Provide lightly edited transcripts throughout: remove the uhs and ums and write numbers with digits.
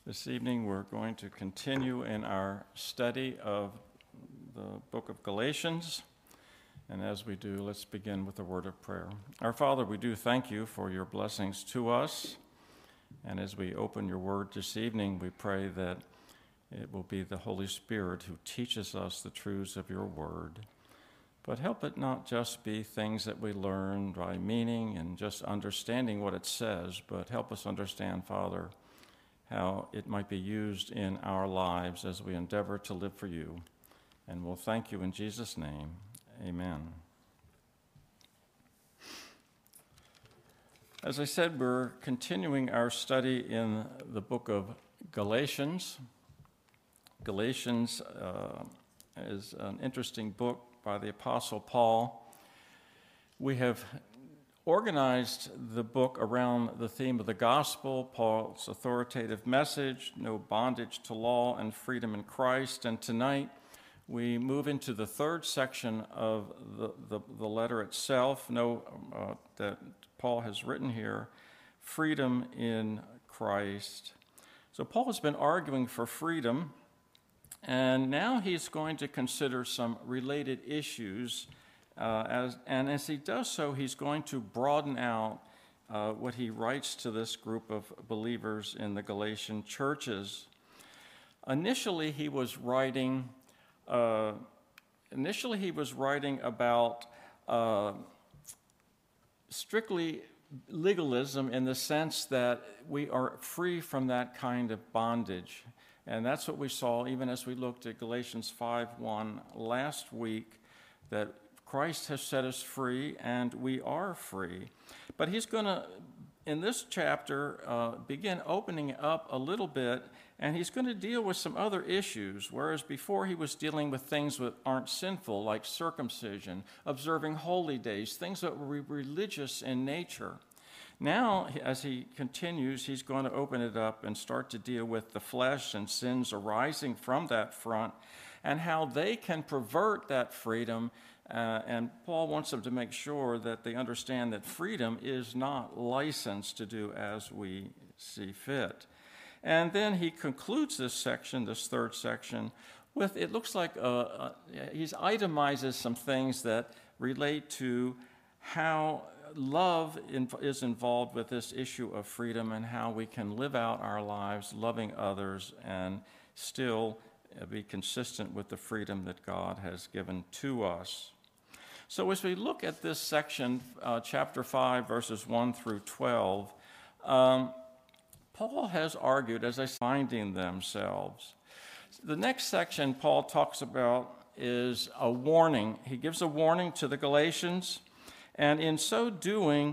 This evening we're going to continue in our study of the book of Galatians. And as we do, let's begin with a word of prayer. Our Father, we do thank you for your blessings to us. And as we open your word this evening, we pray that it will be the Holy Spirit who teaches us the truths of your word. But help it not just be things that we learn by meaning and just understanding what it says, but help us understand, Father, how it might be used in our lives as we endeavor to live for you. And we'll thank you in Jesus' name. Amen. As I said, we're continuing our study in the book of Galatians. Galatians is an interesting book by the Apostle Paul. We have organized the book around the theme of the gospel, Paul's authoritative message, no bondage to law and freedom in Christ. And tonight we move into the third section of the letter itself, that Paul has written here, freedom in Christ. So Paul has been arguing for freedom, and now he's going to consider some related issues. As he does so, he's going to broaden out what he writes to this group of believers in the Galatian churches. Initially, he was writing about strictly legalism in the sense that we are free from that kind of bondage. And that's what we saw even as we looked at Galatians 5:1 last week, that Christ has set us free, and we are free. But he's going to, in this chapter, begin opening up a little bit, and he's going to deal with some other issues, whereas before he was dealing with things that aren't sinful, like circumcision, observing holy days, things that were religious in nature. Now, as he continues, he's going to open it up and start to deal with the flesh and sins arising from that front, and how they can pervert that freedom. And Paul wants them to make sure that they understand that freedom is not licensed to do as we see fit. And then he concludes this section, this third section, with, it looks like he itemizes some things that relate to how love is involved with this issue of freedom and how we can live out our lives loving others and still be consistent with the freedom that God has given to us. So as we look at this section, chapter 5, verses 1 through 12, Paul has argued, as I say, finding themselves. The next section Paul talks about is a warning. He gives a warning to the Galatians, and in so doing,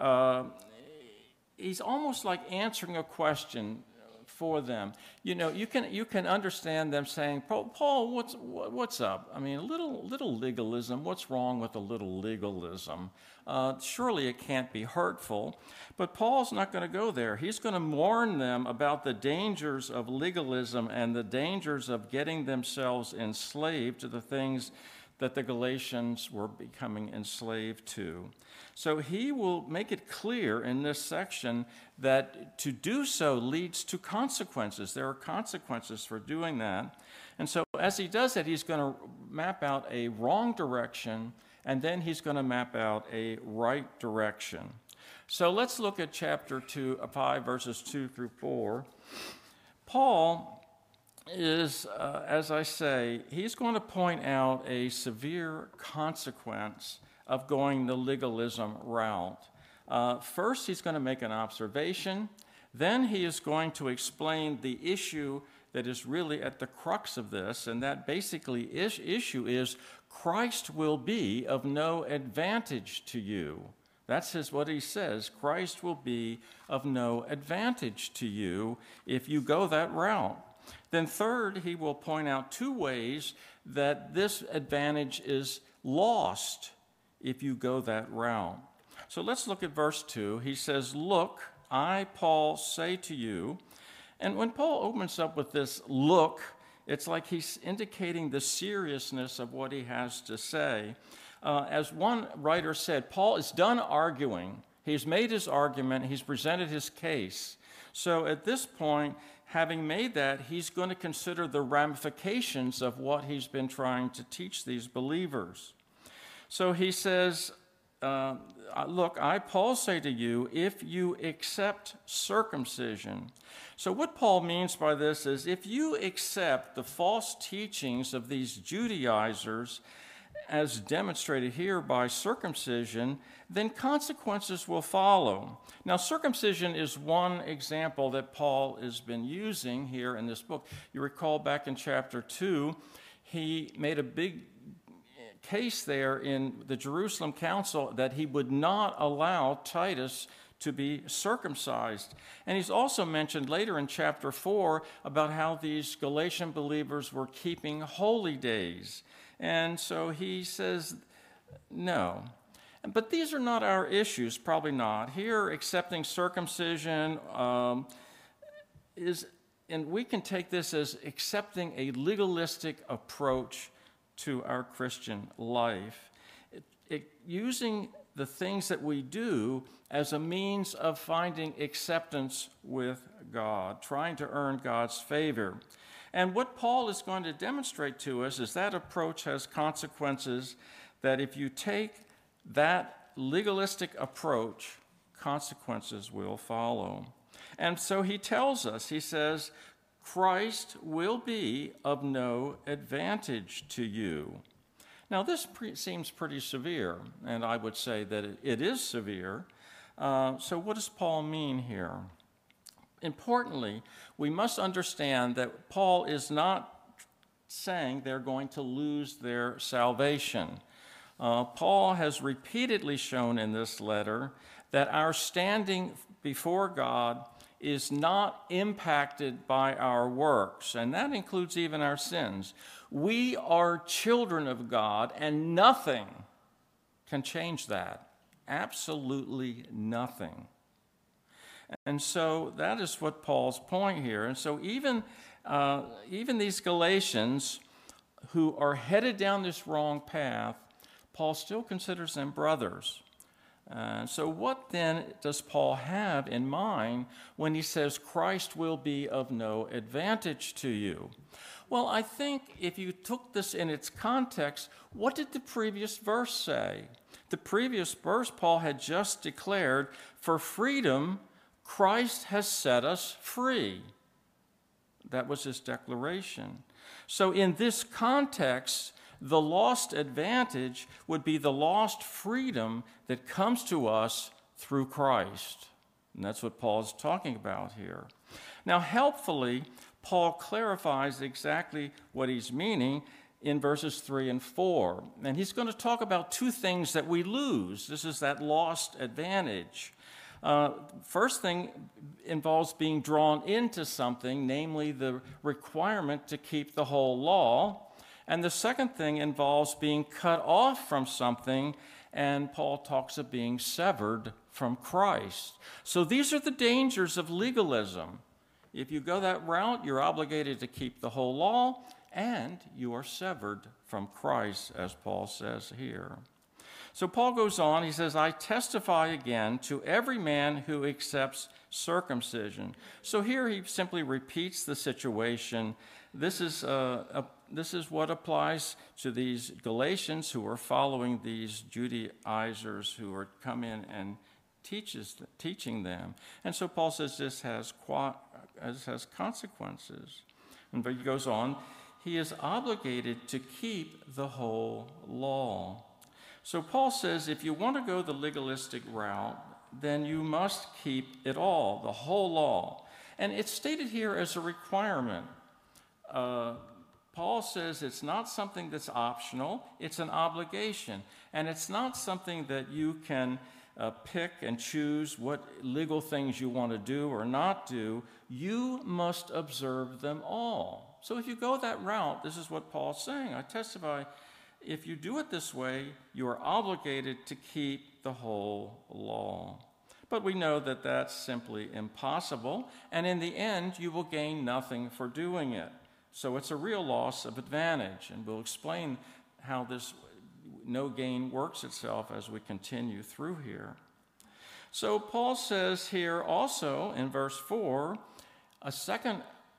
he's almost like answering a question for them. You know, you can understand them saying, Paul, what's up? I mean, a little legalism. What's wrong with a little legalism? Surely it can't be hurtful. But Paul's not going to go there. He's going to warn them about the dangers of legalism and the dangers of getting themselves enslaved to the things that the Galatians were becoming enslaved to. So he will make it clear in this section that to do so leads to consequences. There are consequences for doing that. And so as he does that, he's going to map out a wrong direction, and then he's going to map out a right direction. So let's look at chapter 5, verses 2 through 4. Paul is, as I say, he's going to point out a severe consequence of going the legalism route. First, he's going to make an observation. Then he is going to explain the issue that is really at the crux of this, and that basically issue is Christ will be of no advantage to you. That's what he says. Christ will be of no advantage to you if you go that route. Then third, he will point out two ways that this advantage is lost if you go that route. So let's look at verse 2. He says, "Look, I, Paul, say to you," and when Paul opens up with this look, it's like he's indicating the seriousness of what he has to say. As one writer said, Paul is done arguing. He's made his argument. He's presented his case. So at this point, having made that, he's going to consider the ramifications of what he's been trying to teach these believers. So he says, look, I, Paul, say to you, if you accept circumcision. So what Paul means by this is if you accept the false teachings of these Judaizers, as demonstrated here by circumcision, then consequences will follow. Now, circumcision is one example that Paul has been using here in this book. You recall back in chapter 2, he made a big case there in the Jerusalem Council that he would not allow Titus to be circumcised. And he's also mentioned later in chapter 4 about how these Galatian believers were keeping holy days. And so he says, no. But these are not our issues, probably not. Here, accepting circumcision is, and we can take this as accepting a legalistic approach to our Christian life, using the things that we do as a means of finding acceptance with God, trying to earn God's favor. And what Paul is going to demonstrate to us is that approach has consequences, that if you take that legalistic approach, consequences will follow. And so he tells us, he says, Christ will be of no advantage to you. Now, this seems pretty severe, and I would say that it is severe. So what does Paul mean here? Importantly, we must understand that Paul is not saying they're going to lose their salvation. Paul has repeatedly shown in this letter that our standing before God is not impacted by our works, and that includes even our sins. We are children of God, and nothing can change that. Absolutely nothing. And so that is what Paul's point here. And so even these Galatians who are headed down this wrong path, Paul still considers them brothers. So what then does Paul have in mind when he says Christ will be of no advantage to you? Well, I think if you took this in its context, what did the previous verse say? The previous verse, Paul had just declared, for freedom, Christ has set us free. That was his declaration. So in this context, the lost advantage would be the lost freedom that comes to us through Christ. And that's what Paul's talking about here. Now, helpfully, Paul clarifies exactly what he's meaning in verses 3 and 4. And he's going to talk about two things that we lose. This is that lost advantage. First thing involves being drawn into something, namely the requirement to keep the whole law. And the second thing involves being cut off from something, and Paul talks of being severed from Christ. So these are the dangers of legalism. If you go that route, you're obligated to keep the whole law, and you are severed from Christ, as Paul says here. So Paul goes on, he says, I testify again to every man who accepts circumcision. So here he simply repeats the situation. This is what applies to these Galatians who are following these Judaizers who are come in and teaching them. And so Paul says this has consequences. And he goes on, he is obligated to keep the whole law. So Paul says if you want to go the legalistic route, then you must keep it all, the whole law. And it's stated here as a requirement. Paul says it's not something that's optional, it's an obligation. And it's not something that you can pick and choose what legal things you want to do or not do. You must observe them all. So if you go that route, this is what Paul's saying. I testify, if you do it this way, you are obligated to keep the whole law. But we know that that's simply impossible, and in the end, you will gain nothing for doing it. So it's a real loss of advantage, and we'll explain how this no gain works itself as we continue through here. So Paul says here also in verse 4, a second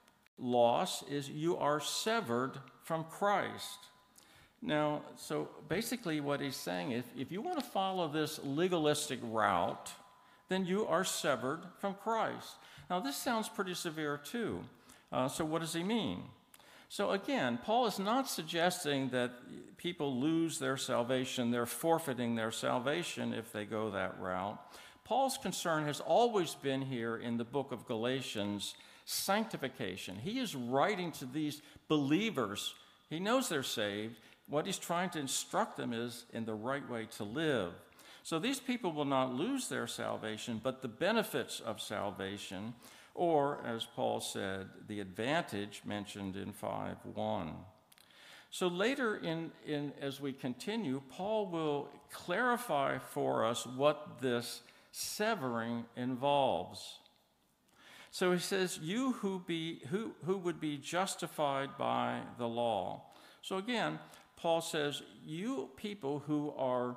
loss is you are severed from Christ. Now, so basically what he's saying, if you want to follow this legalistic route, then you are severed from Christ. Now, this sounds pretty severe too. So what does he mean? So again, Paul is not suggesting that people lose their salvation, they're forfeiting their salvation if they go that route. Paul's concern has always been here in the book of Galatians, sanctification. He is writing to these believers. He knows they're saved. What he's trying to instruct them is in the right way to live. So these people will not lose their salvation, but the benefits of salvation, or, as Paul said, the advantage mentioned in 5:1. So later as we continue, Paul will clarify for us what this severing involves. So he says, you who would be justified by the law. So again, Paul says, you people who are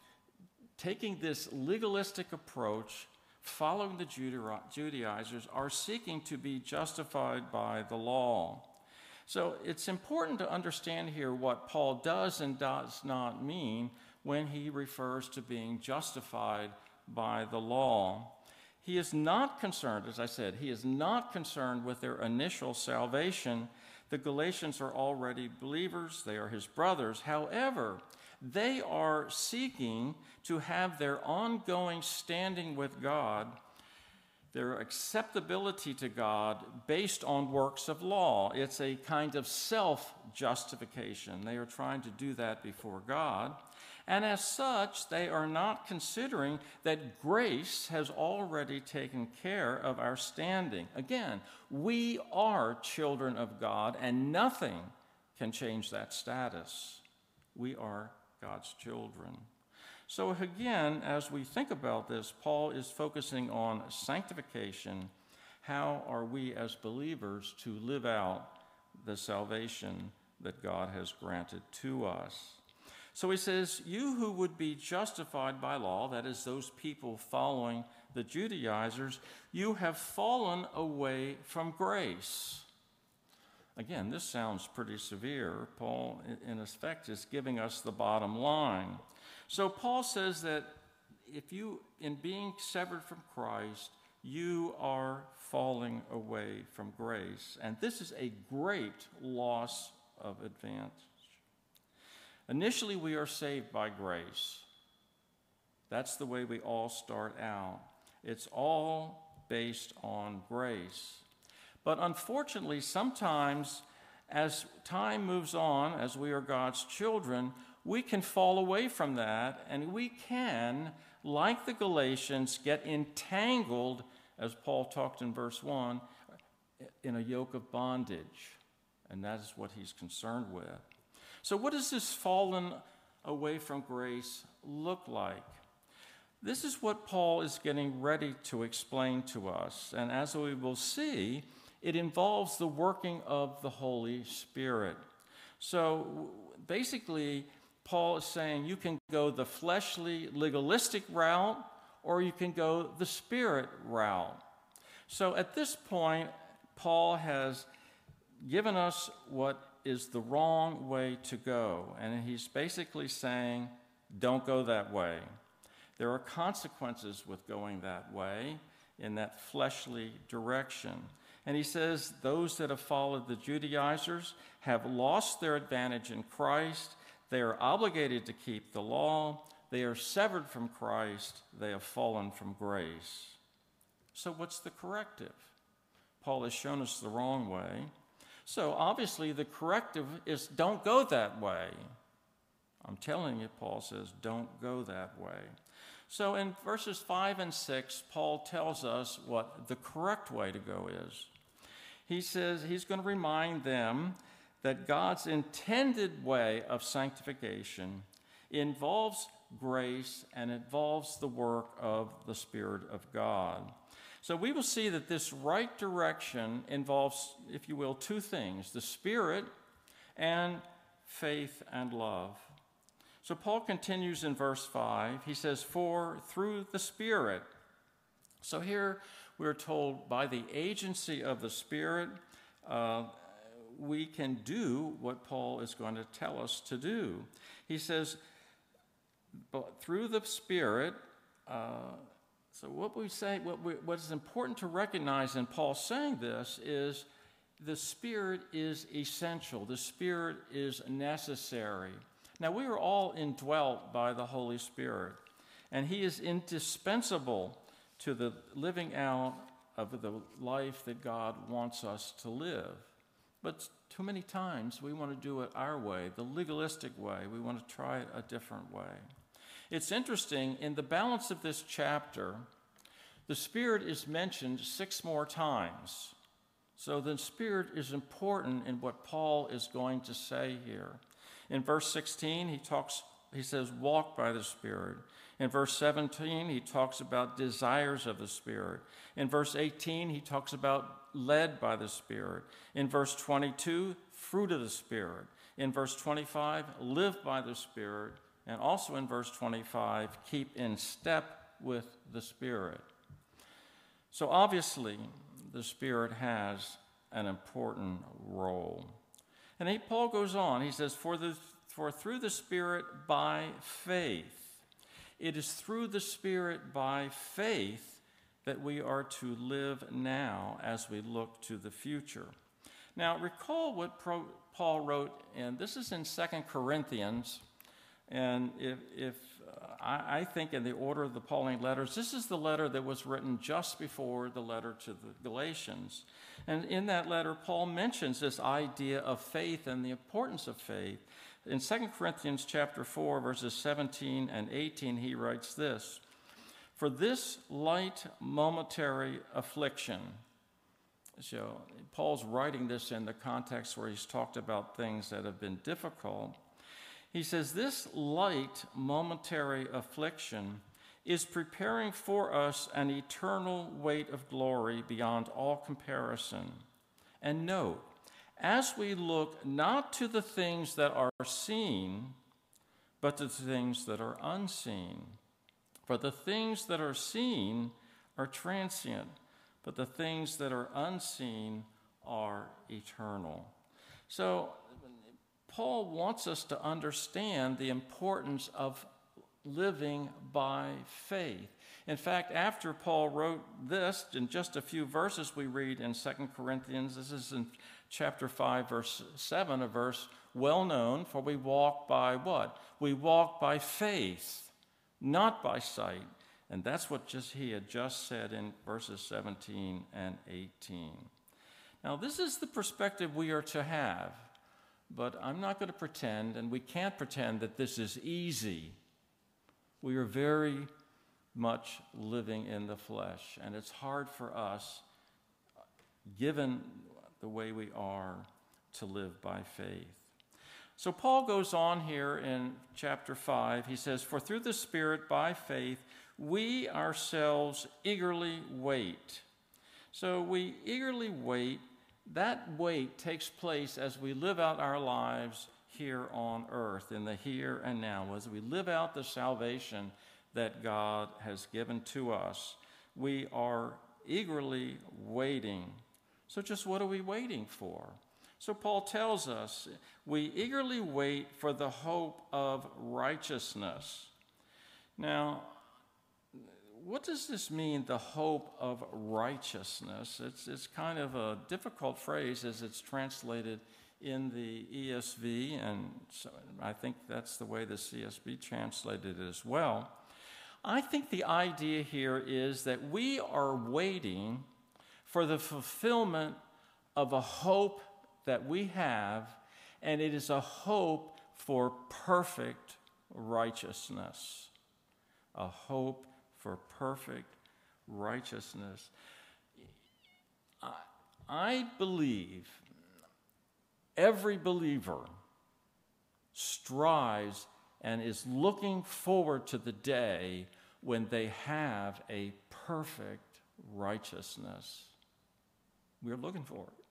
taking this legalistic approach, following the Judaizers, are seeking to be justified by the law. So it's important to understand here what Paul does and does not mean when he refers to being justified by the law. He is not concerned, as I said, he is not concerned with their initial salvation. The Galatians are already believers, they are his brothers. However, they are seeking to have their ongoing standing with God, their acceptability to God based on works of law. It's a kind of self-justification. They are trying to do that before God. And as such, they are not considering that grace has already taken care of our standing. Again, we are children of God, and nothing can change that status. We are God's children. So again, as we think about this, Paul is focusing on sanctification. How are we as believers to live out the salvation that God has granted to us? So he says, you who would be justified by law, that is, those people following the Judaizers, you have fallen away from grace. Again, this sounds pretty severe. Paul, in effect, is giving us the bottom line. So Paul says that if you, in being severed from Christ, you are falling away from grace. And this is a great loss of advantage. Initially, we are saved by grace. That's the way we all start out. It's all based on grace. But unfortunately, sometimes as time moves on, as we are God's children, we can fall away from that, and we can, like the Galatians, get entangled, as Paul talked in verse 1, in a yoke of bondage. And that is what he's concerned with. So what does this fallen away from grace look like? This is what Paul is getting ready to explain to us. And as we will see, it involves the working of the Holy Spirit. So basically, Paul is saying you can go the fleshly, legalistic route, or you can go the Spirit route. So at this point, Paul has given us what is the wrong way to go. And he's basically saying, don't go that way. There are consequences with going that way, in that fleshly direction. And he says those that have followed the Judaizers have lost their advantage in Christ. They are obligated to keep the law. They are severed from Christ. They have fallen from grace. So what's the corrective? Paul has shown us the wrong way. So obviously the corrective is don't go that way. I'm telling you, Paul says, don't go that way. So in verses 5 and 6, Paul tells us what the correct way to go is. He says he's going to remind them that God's intended way of sanctification involves grace and involves the work of the Spirit of God. So we will see that this right direction involves, if you will, two things, the Spirit and faith and love. So Paul continues in verse 5. He says, for through the Spirit. So here we're told by the agency of the Spirit, we can do what Paul is going to tell us to do. He says, but through the Spirit, so what we say, what is important to recognize in Paul saying this is the Spirit is essential. The Spirit is necessary. Now, we are all indwelt by the Holy Spirit, and He is indispensable to the living out of the life that God wants us to live. But too many times we want to do it our way, the legalistic way. We want to try it a different way. It's interesting, in the balance of this chapter, the Spirit is mentioned 6 more times. So the Spirit is important in what Paul is going to say here. In verse 16, he says, walk by the Spirit. In verse 17, he talks about desires of the Spirit. In verse 18, he talks about led by the Spirit. In verse 22, fruit of the Spirit. In verse 25, live by the Spirit. And also in verse 25, keep in step with the Spirit. So obviously, the Spirit has an important role. And Paul goes on, he says, for through the Spirit by faith. It is through the Spirit by faith that we are to live now as we look to the future. Now, recall what Paul wrote, and this is in 2 Corinthians, and if I think in the order of the Pauline letters, this is the letter that was written just before the letter to the Galatians. And in that letter, Paul mentions this idea of faith and the importance of faith. In 2 Corinthians chapter 4, verses 17 and 18, he writes this, for this light momentary affliction. So Paul's writing this in the context where he's talked about things that have been difficult. He says, this light momentary affliction is preparing for us an eternal weight of glory beyond all comparison. And note, as we look not to the things that are seen, but to the things that are unseen. For the things that are seen are transient, but the things that are unseen are eternal. So Paul wants us to understand the importance of living by faith. In fact, after Paul wrote this, in just a few verses we read in 2 Corinthians, this is in chapter 5, verse 7, a verse well known, for we walk by what? We walk by faith, not by sight. And that's what he had just said in verses 17 and 18. Now, this is the perspective we are to have, but I'm not going to pretend, and we can't pretend that this is easy. We are very much living in the flesh, and it's hard for us, given the way we are, to live by faith. So Paul goes on here in chapter 5. He says, for through the Spirit by faith, we ourselves eagerly wait. So we eagerly wait. That wait takes place as we live out our lives here on earth, in the here and now. As we live out the salvation that God has given to us, we are eagerly waiting. So just what are we waiting for? So Paul tells us, we eagerly wait for the hope of righteousness. Now, what does this mean, the hope of righteousness? It's kind of a difficult phrase as it's translated in the ESV, and so I think that's the way the CSB translated it as well. I think the idea here is that we are waiting for the fulfillment of a hope that we have, and it is a hope for perfect righteousness. A hope for perfect righteousness. I believe every believer strives and is looking forward to the day when they have a perfect righteousness. We're looking for it.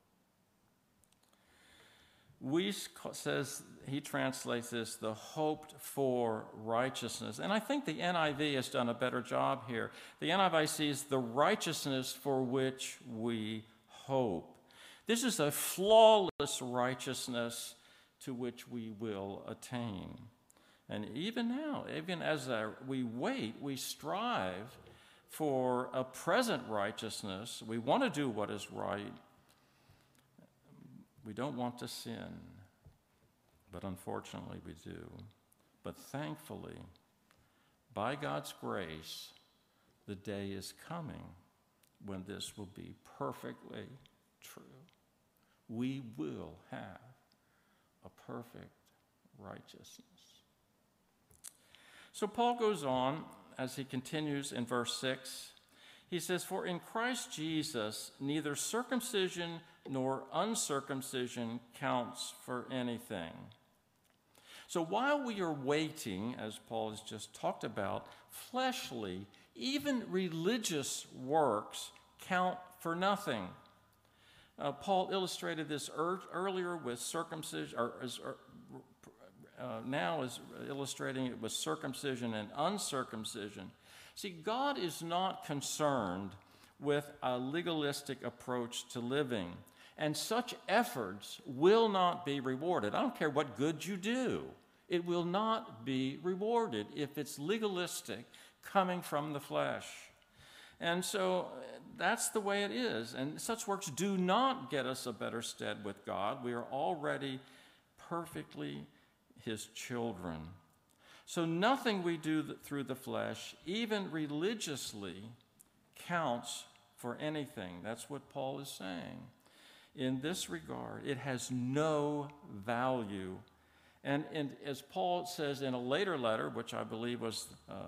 He translates this, the hoped for righteousness. And I think the NIV has done a better job here. The NIV sees the righteousness for which we hope. This is a flawless righteousness to which we will attain. And even now, even as we wait, we strive for a present righteousness. We want to do what is right. We don't want to sin, but unfortunately we do. But thankfully, by God's grace, the day is coming when this will be perfectly true. We will have a perfect righteousness. So Paul goes on as he continues in verse 6. He says, "For in Christ Jesus, neither circumcision nor uncircumcision counts for anything." So while we are waiting, as Paul has just talked about, fleshly, even religious works count for nothing. Paul illustrated this earlier with circumcision, now is illustrating it with circumcision and uncircumcision. See, God is not concerned with a legalistic approach to living, and such efforts will not be rewarded. I don't care what good you do. It will not be rewarded if it's legalistic, coming from the flesh. And so that's the way it is. And such works do not get us a better stead with God. We are already perfectly his children. So nothing we do through the flesh, even religiously, counts for anything. That's what Paul is saying. In this regard, it has no value. And as Paul says in a later letter, which I believe was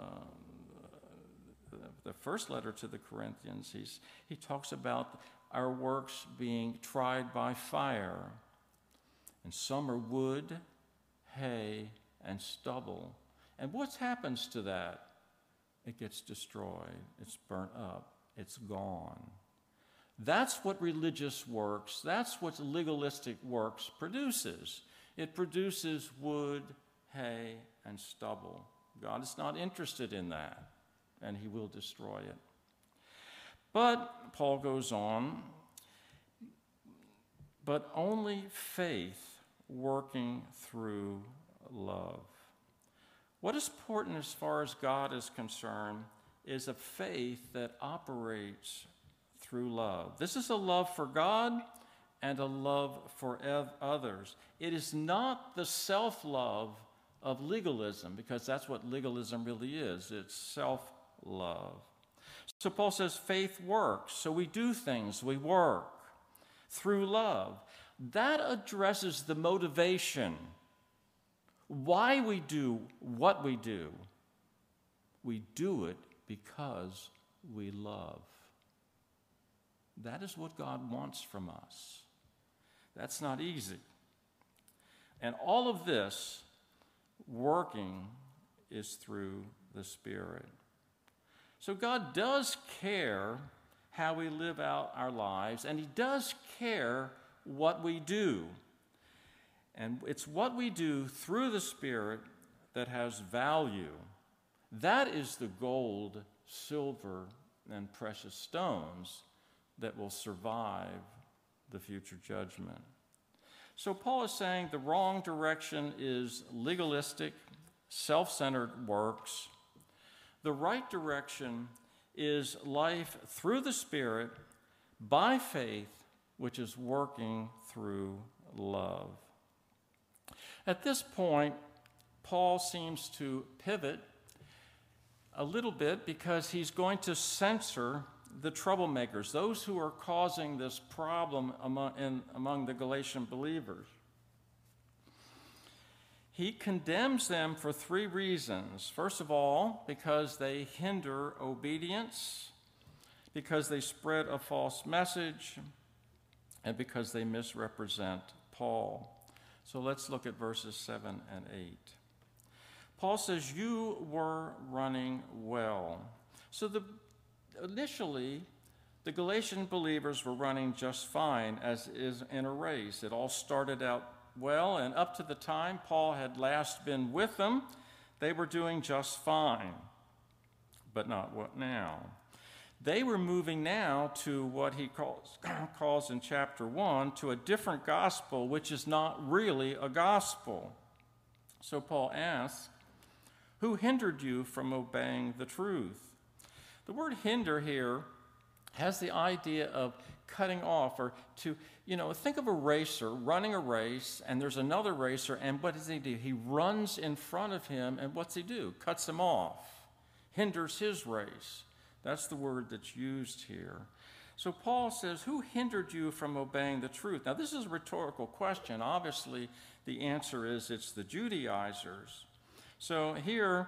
the first letter to the Corinthians, he talks about our works being tried by fire. And some are wood, hay, and stubble. And what happens to that? It gets destroyed. It's burnt up. It's gone. That's what religious works, that's what legalistic works produces. It produces wood, hay, and stubble. God is not interested in that, and he will destroy it. But, Paul goes on, but only faith working through love. What is important as far as God is concerned is a faith that operates through love. This is a love for God and a love for others. It is not the self-love of legalism, because that's what legalism really is. It's self-love. So Paul says faith works. So we do things, we work through love. That addresses the motivation, why we do what we do. We do it because we love. That is what God wants from us. That's not easy. And all of this working is through the Spirit. So God does care how we live out our lives, and he does care what we do. And it's what we do through the Spirit that has value. That is the gold, silver, and precious stones that will survive the future judgment. So Paul is saying the wrong direction is legalistic, self-centered works. The right direction is life through the Spirit by faith, which is working through love. At this point, Paul seems to pivot a little bit because he's going to censor the troublemakers, those who are causing this problem among the Galatian believers. He condemns them for three reasons. First of all, because they hinder obedience, because they spread a false message, and because they misrepresent Paul. So let's look at verses 7 and 8. Paul says, "You were running well." So initially, the Galatian believers were running just fine, as is in a race. It all started out well, and up to the time Paul had last been with them, they were doing just fine. But not what now. They were moving now to what he calls in chapter 1 to a different gospel, which is not really a gospel. So Paul asks, who hindered you from obeying the truth? The word hinder here has the idea of cutting off, or to, think of a racer running a race, and there's another racer, and what does he do? He runs in front of him, and what's he do? Cuts him off, hinders his race. That's the word that's used here. So Paul says, who hindered you from obeying the truth? Now, this is a rhetorical question. Obviously, the answer is it's the Judaizers. So here,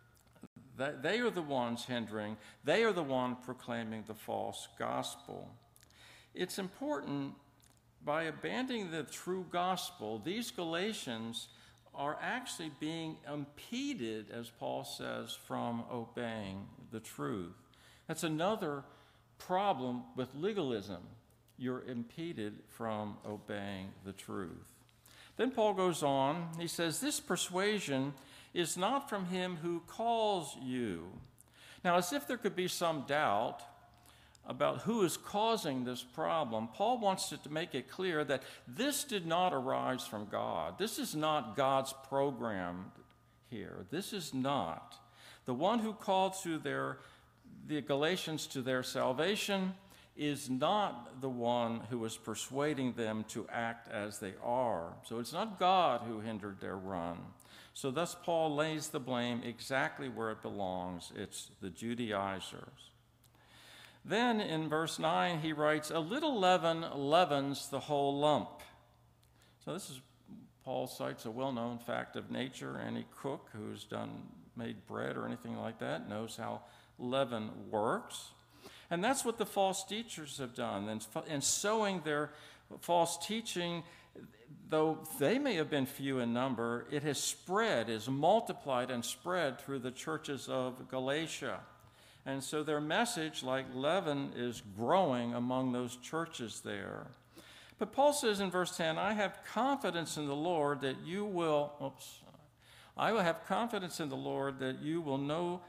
they are the ones hindering. They are the one proclaiming the false gospel. It's important, by abandoning the true gospel, these Galatians are actually being impeded, as Paul says, from obeying the truth. That's another problem with legalism. You're impeded from obeying the truth. Then Paul goes on. He says, this persuasion is not from him who calls you. Now, as if there could be some doubt about who is causing this problem, Paul wants to make it clear that this did not arise from God. This is not God's program here. This is not. The one who called the Galatians to their salvation is not the one who is persuading them to act as they are. So it's not God who hindered their run. So thus Paul lays the blame exactly where it belongs. It's the Judaizers. Then in verse 9 he writes, a little leaven leavens the whole lump. So Paul cites a well-known fact of nature. Any cook who's made bread or anything like that knows how leaven works. And that's what the false teachers have done. In sowing their false teaching, though they may have been few in number, it has spread, is multiplied and spread through the churches of Galatia. And so their message, like leaven, is growing among those churches there. But Paul says in verse 10, I have confidence in the Lord that you will, I will have confidence in the Lord that you will know,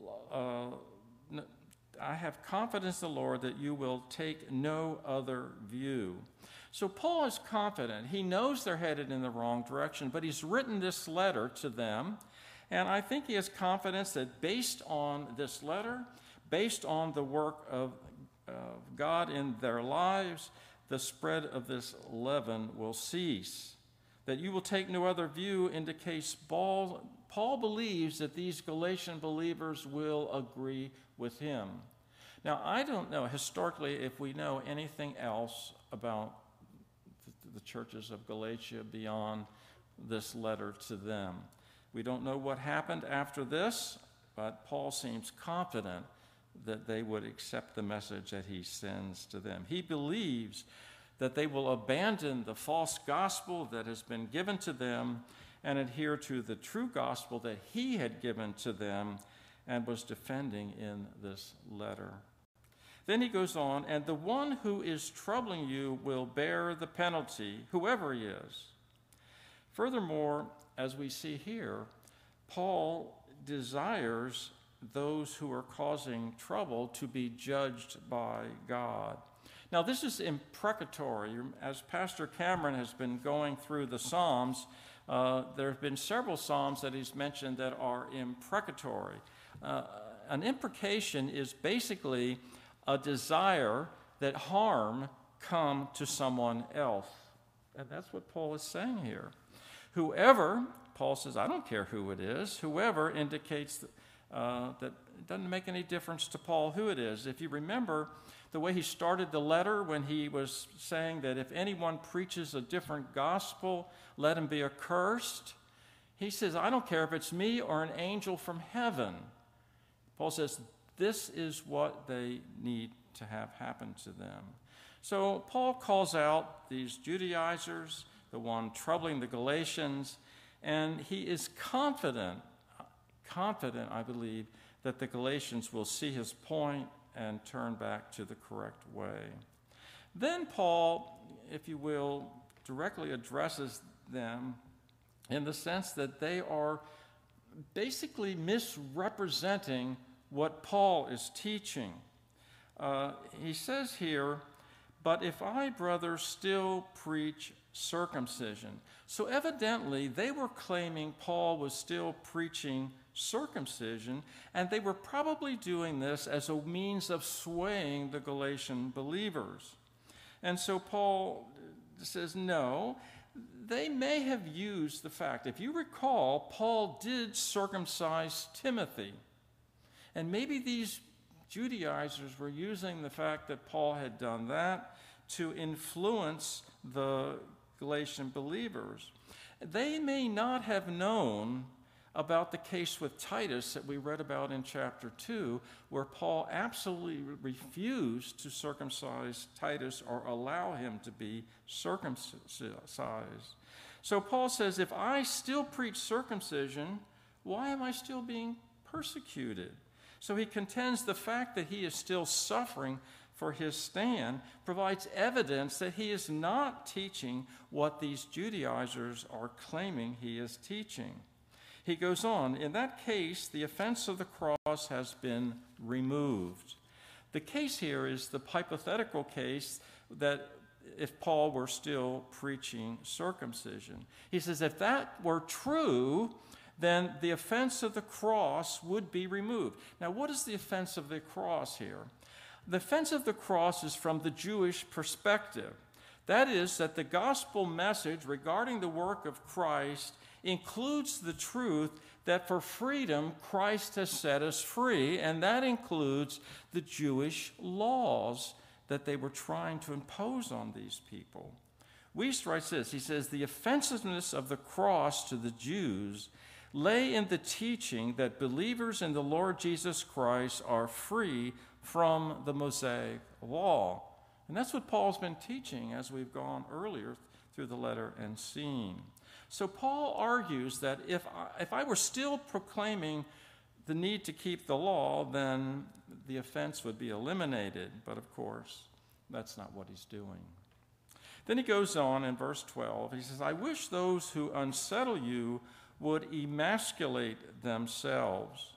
I have confidence in the Lord that you will take no other view. So Paul is confident. He knows they're headed in the wrong direction, but he's written this letter to them. And I think he has confidence that based on this letter, based on the work of God in their lives, the spread of this leaven will cease. That you will take no other view indicates Paul believes that these Galatian believers will agree with him. Now, I don't know historically if we know anything else about the churches of Galatia beyond this letter to them. We don't know what happened after this, but Paul seems confident that they would accept the message that he sends to them. He believes that they will abandon the false gospel that has been given to them and adhere to the true gospel that he had given to them and was defending in this letter. Then he goes on, and the one who is troubling you will bear the penalty, whoever he is. Furthermore, as we see here, Paul desires those who are causing trouble to be judged by God. Now, this is imprecatory. As Pastor Cameron has been going through the Psalms, there have been several Psalms that he's mentioned that are imprecatory. An imprecation is basically a desire that harm come to someone else. And that's what Paul is saying here. Whoever, Paul says, I don't care who it is, whoever indicates that it doesn't make any difference to Paul who it is. If you remember the way he started the letter when he was saying that if anyone preaches a different gospel, let him be accursed. He says, I don't care if it's me or an angel from heaven. Paul says, this is what they need to have happen to them. So Paul calls out these Judaizers, the one troubling the Galatians, and he is confident, I believe, that the Galatians will see his point and turn back to the correct way. Then Paul, if you will, directly addresses them in the sense that they are basically misrepresenting what Paul is teaching. He says here, but if I, brothers, still preach circumcision. So evidently, they were claiming Paul was still preaching circumcision, and they were probably doing this as a means of swaying the Galatian believers. And so Paul says, no, they may have used the fact. If you recall, Paul did circumcise Timothy. And maybe these Judaizers were using the fact that Paul had done that to influence the Galatian believers. They may not have known about the case with Titus that we read about in chapter 2, where Paul absolutely refused to circumcise Titus or allow him to be circumcised. So Paul says, if I still preach circumcision, why am I still being persecuted? So he contends the fact that he is still suffering for his stand provides evidence that he is not teaching what these Judaizers are claiming he is teaching. He goes on, in that case, the offense of the cross has been removed. The case here is the hypothetical case that if Paul were still preaching circumcision. He says, if that were true, then the offense of the cross would be removed. Now, what is the offense of the cross here? The offense of the cross is from the Jewish perspective. That is, that the gospel message regarding the work of Christ includes the truth that for freedom Christ has set us free, and that includes the Jewish laws that they were trying to impose on these people. Wuest writes this, he says, the offensiveness of the cross to the Jews lay in the teaching that believers in the Lord Jesus Christ are free from the Mosaic law. And that's what Paul's been teaching as we've gone earlier through the letter and seen. So Paul argues that if I were still proclaiming the need to keep the law, then the offense would be eliminated. But of course, that's not what he's doing. Then he goes on in verse 12. He says, I wish those who unsettle you would emasculate themselves.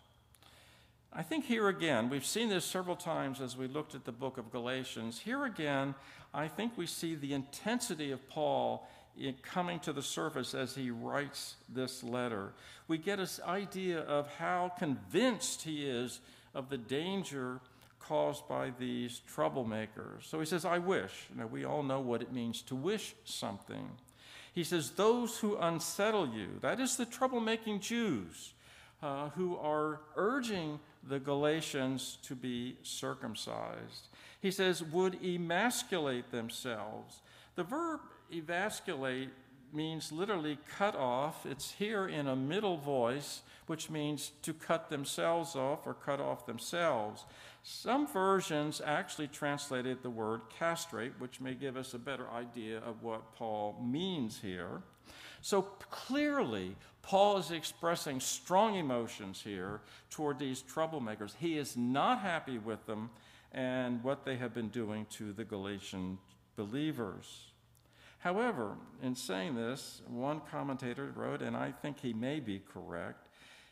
I think here again, we've seen this several times as we looked at the book of Galatians. Here again, I think we see the intensity of Paul in coming to the surface as he writes this letter. We get an idea of how convinced he is of the danger caused by these troublemakers. So he says, I wish. Now, we all know what it means to wish something. He says, those who unsettle you, that is the troublemaking Jews who are urging the Galatians to be circumcised. He says, would emasculate themselves. The verb emasculate means literally cut off. It's here in a middle voice, which means to cut themselves off or cut off themselves. Some versions actually translated the word castrate, which may give us a better idea of what Paul means here. So clearly, Paul is expressing strong emotions here toward these troublemakers. He is not happy with them and what they have been doing to the Galatian believers. However, in saying this, one commentator wrote, and I think he may be correct,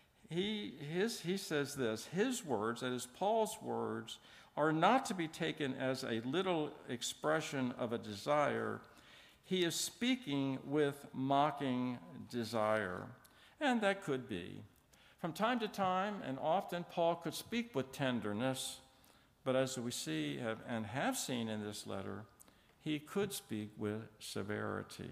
he says this, his words, that is Paul's words, are not to be taken as a little expression of a desire. He is speaking with mocking desire, and that could be. From time to time, and often, Paul could speak with tenderness, but as we see and have seen in this letter, he could speak with severity.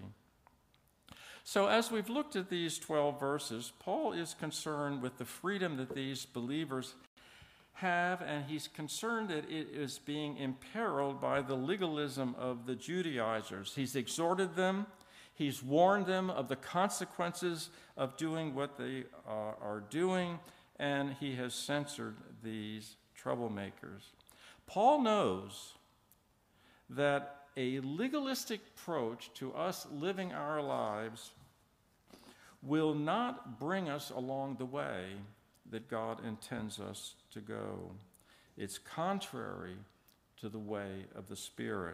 So as we've looked at these 12 verses, Paul is concerned with the freedom that these believers have, and he's concerned that it is being imperiled by the legalism of the Judaizers. He's exhorted them, he's warned them of the consequences of doing what they are doing, and he has censored these troublemakers. Paul knows that a legalistic approach to us living our lives will not bring us along the way that God intends us to go. It's contrary to the way of the Spirit.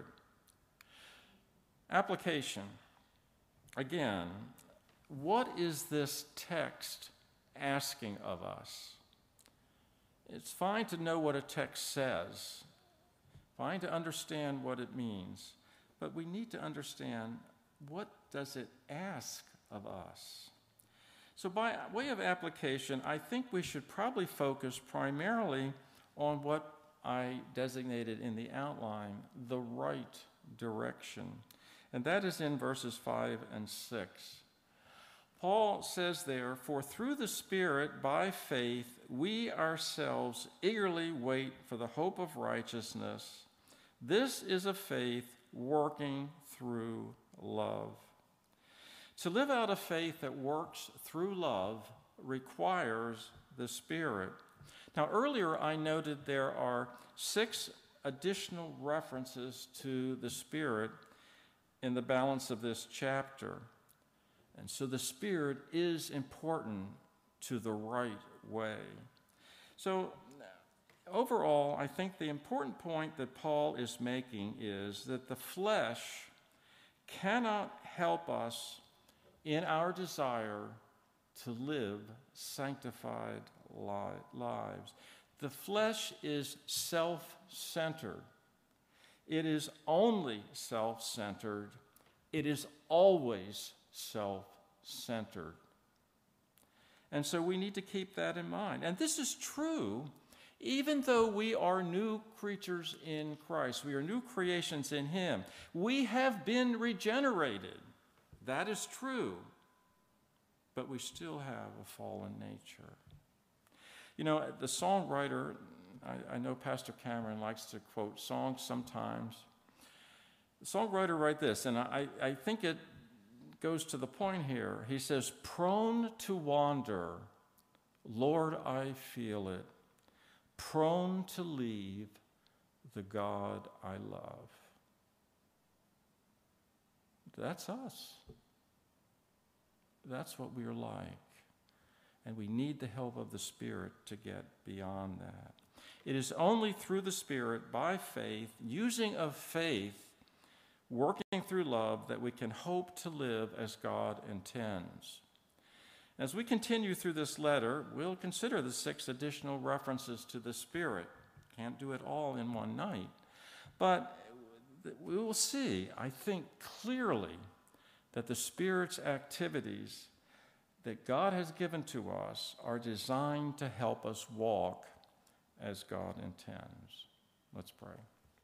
Application. Again, what is this text asking of us? It's fine to know what a text says, Fine to understand what it means, but we need to understand, what does it ask of us? So by way of application, I think we should probably focus primarily on what I designated in the outline, the right direction. And that is in verses 5 and 6. Paul says there, "For through the Spirit, by faith, we ourselves eagerly wait for the hope of righteousness. This is a faith working through love." To live out a faith that works through love requires the Spirit. Now, earlier I noted there are 6 additional references to the Spirit in the balance of this chapter. And so the Spirit is important to the right way. So overall, I think the important point that Paul is making is that the flesh cannot help us in our desire to live sanctified lives. The flesh is self-centered. It is only self-centered. It is always self-centered. And so we need to keep that in mind. And this is true even though we are new creatures in Christ. We are new creations in Him. We have been regenerated. That is true. But we still have a fallen nature. You know, the songwriter, I know Pastor Cameron likes to quote songs sometimes. The songwriter wrote this, and I think it goes to the point here. He says, "Prone to wander, Lord, I feel it. Prone to leave the God I love." That's us. That's what we are like. And we need the help of the Spirit to get beyond that. It is only through the Spirit, by faith, using of faith, working through love, that we can hope to live as God intends. As we continue through this letter, we'll consider the 6 additional references to the Spirit. Can't do it all in one night. But we will see, I think, clearly that the Spirit's activities that God has given to us are designed to help us walk as God intends. Let's pray.